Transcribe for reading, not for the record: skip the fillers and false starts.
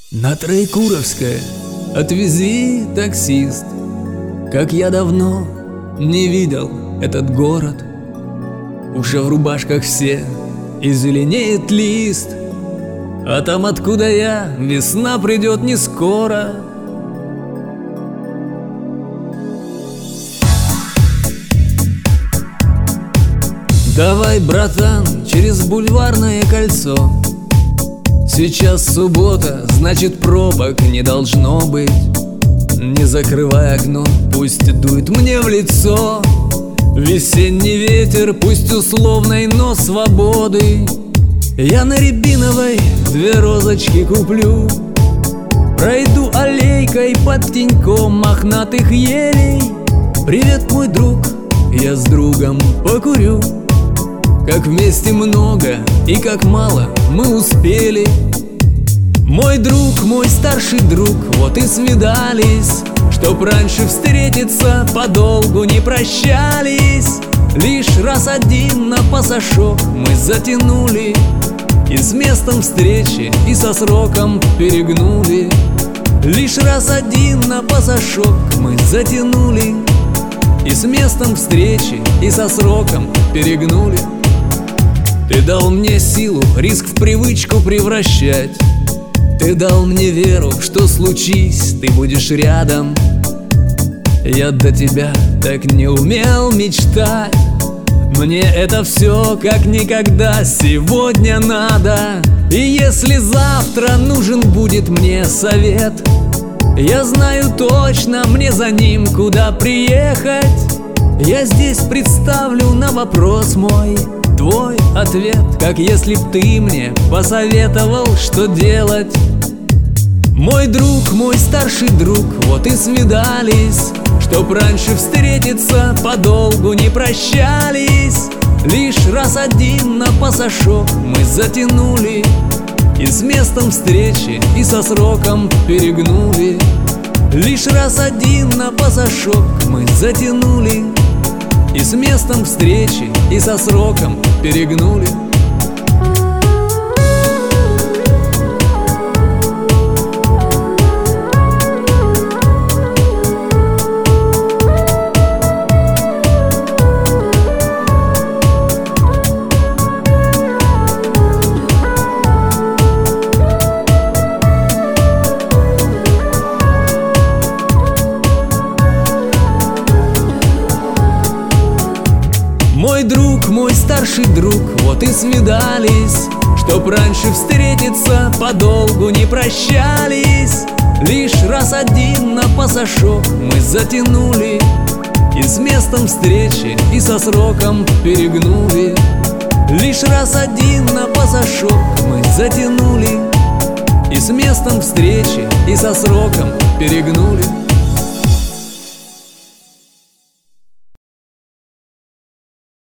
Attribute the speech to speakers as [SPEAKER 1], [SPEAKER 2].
[SPEAKER 1] На Троекуровское отвези, таксист. Как я давно не видел этот город. Уже в рубашках все, и зеленеет лист. А там, откуда я, весна придет не скоро. Давай, братан, через Бульварное кольцо. Сейчас суббота, значит пробок не должно быть. Не закрывай окно, пусть дует мне в лицо. Весенний ветер, пусть условной, но свободы. Я на Рябиновой 2 розочки куплю. Пройду аллейкой под теньком мохнатых елей. Привет, мой друг, я с другом покурю. Как вместе много и как мало мы успели. Мой друг, мой старший друг, вот и свидались. Чтоб раньше встретиться, подолгу не прощались. Лишь раз один на пасашок мы затянули. И с местом встречи, и со сроком перегнули. Лишь раз один на пасашок мы затянули. И с местом встречи, и со сроком перегнули. Ты дал мне силу риск в привычку превращать. Ты дал мне веру, что случись, ты будешь рядом. Я до тебя так не умел мечтать. Мне это все как никогда сегодня надо. И если завтра нужен будет мне совет, я знаю точно, мне за ним куда приехать. Я здесь представлю на вопрос мой твой ответ, как если б ты мне посоветовал, что делать. Мой друг, мой старший друг, вот и свидались. Чтоб раньше встретиться, подолгу не прощались. Лишь раз один на пасашок мы затянули. И с местом встречи, и со сроком перегнули. Лишь раз один на пасашок мы затянули. И с местом встречи, и со сроком перегнули. Мой друг, мой старший друг, вот и свидались. Чтоб раньше встретиться, подолгу не прощались. Лишь раз один на пасашок мы затянули. И с местом встречи, и со сроком перегнули. Лишь раз один на пасашок мы затянули. И с местом встречи, и со сроком перегнули.